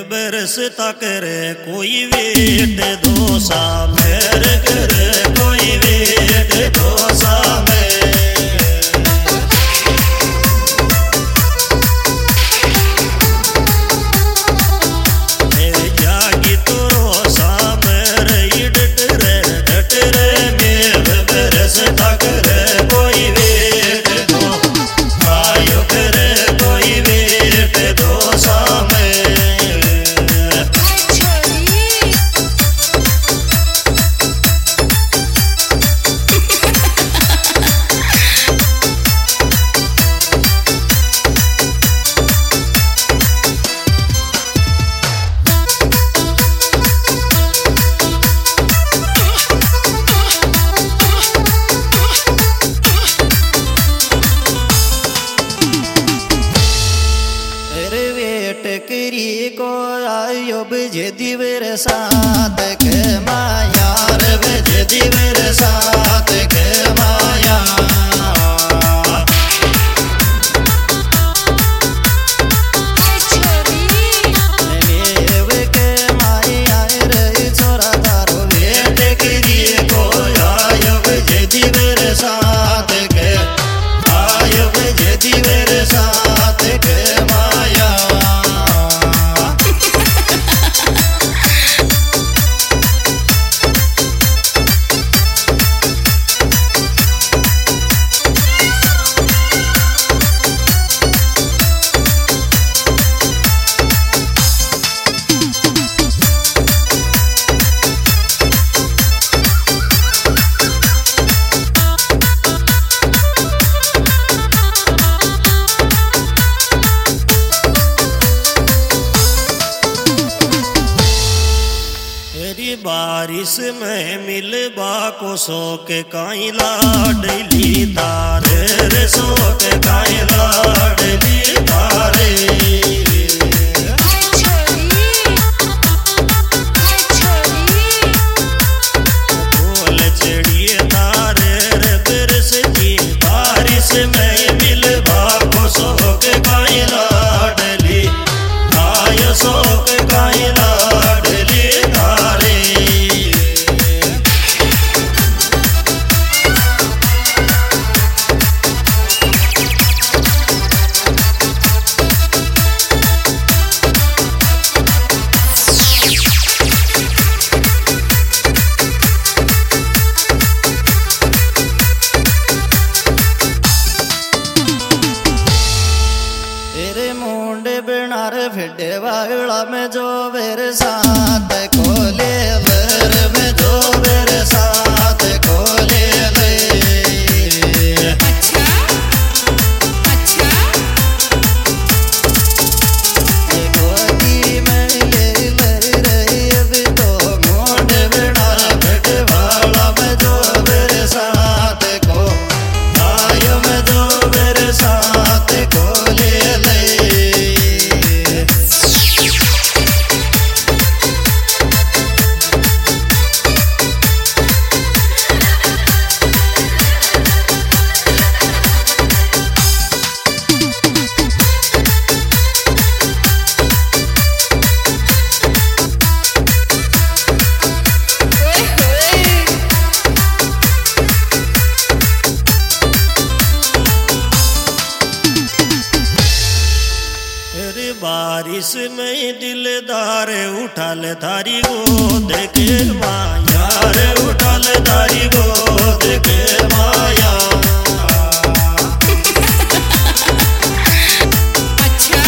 बरसता करे कोई वेट दोसा मेरे करे कोई वेट दोसा में को आयो बजे दिवर साथ के माया रे बजे दिवर साथ के माया बारिश में मिलबा को सो के काई लाडली तारे रे सो के काई लाडली तारे बोल चढ़िए तारे रे बरसती बारिश में मिलबा को सो के काई लाडली आय सो के काई लाडली तारे फिडे वाला में जो मेरे साथ खोले वर में जो मेरे साथ खोले ले अच्छा अच्छा गोदी में ले रही अभी तो मोड़ बिना फिडे वाला में जो मेरे साथ को आयो में जो मेरे साथ खोले ले बारिश में दिलदार उठाल धारी गोद के माया रे उठाल धारी गोद के माया अच्छा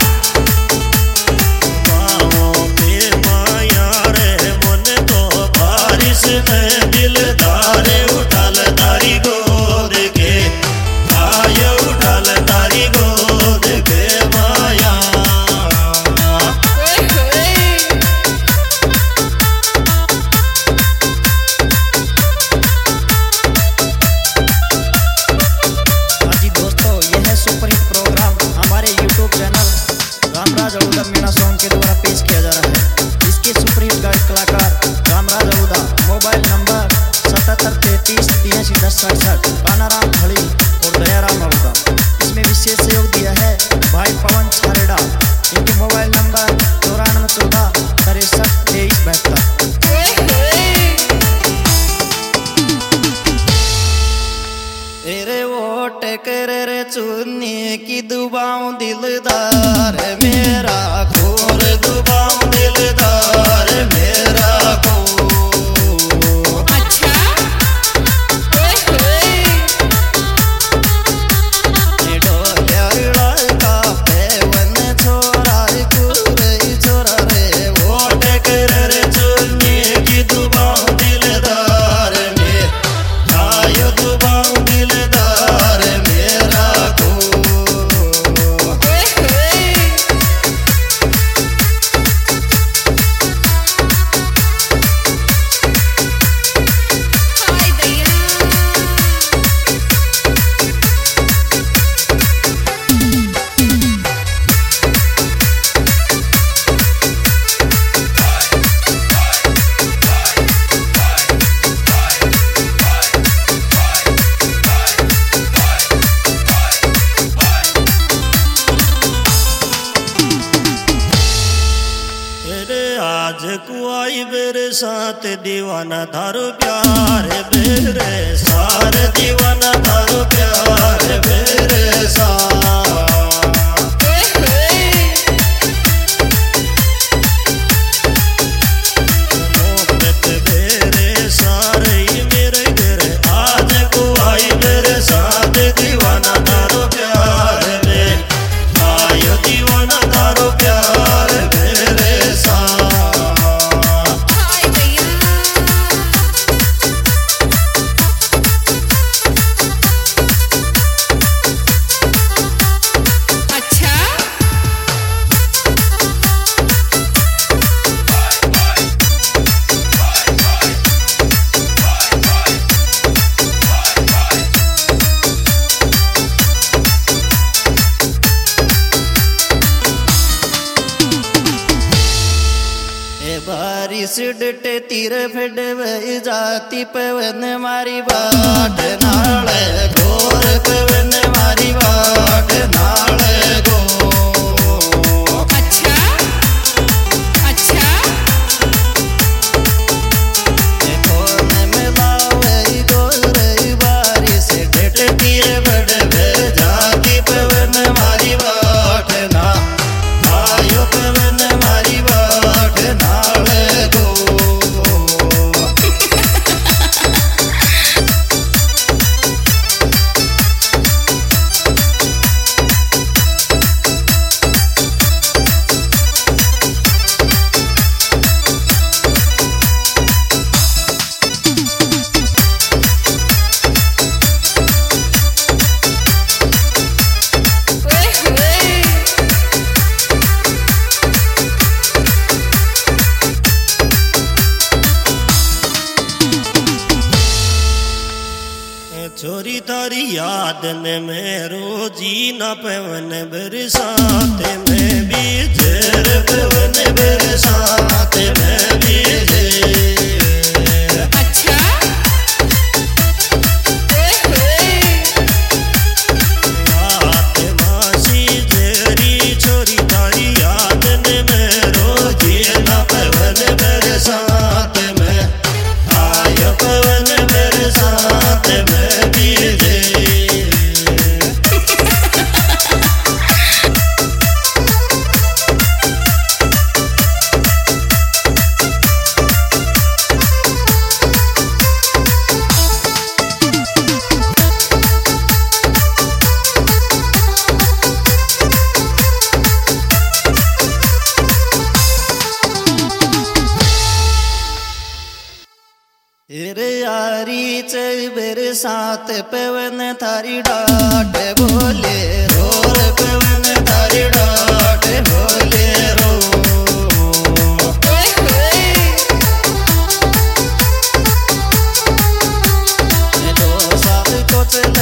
बाहों पे माया रे मन तो बारिश में दिलदार उठाल धारी गोद के आय उठाल धारी गोद के माया की दुबाऊं दिलदार मेरा खोर दुबाऊं दिलदार मेरा को आज कुआई मेरे साथ दीवाना थारो प्यार मेरे सार दीवाना थारो प्यार मेरे साथ मोहब्बत मेरे सारे मेरे घर आज कुआई मेरे साथ दीवाना थारो प्यार में आयो दीवाना थारो प्यार मेरे साथ बारिश डटे तीर फिड वही जाती पवन मारी बाट नाले घोर पवन मारी बाट नाले गो कौन मिलावे गोर बारिश डटे तीर फिड वही जाती पवन मारी बाट ना आयो पवन मारी बाट नाले छोरी तारी याद ने मेरो जीना पवन बरसात में भी जेर पवन बरसात में भी याद मासी जेरी छोरी तारी याद ने मेरो जीना पवन बरसात में आयो पवन बरसात में यारी चेबर साथ पवन थारी डाट बोले रोर पवन थारी डाट बोले रो दो साल को चला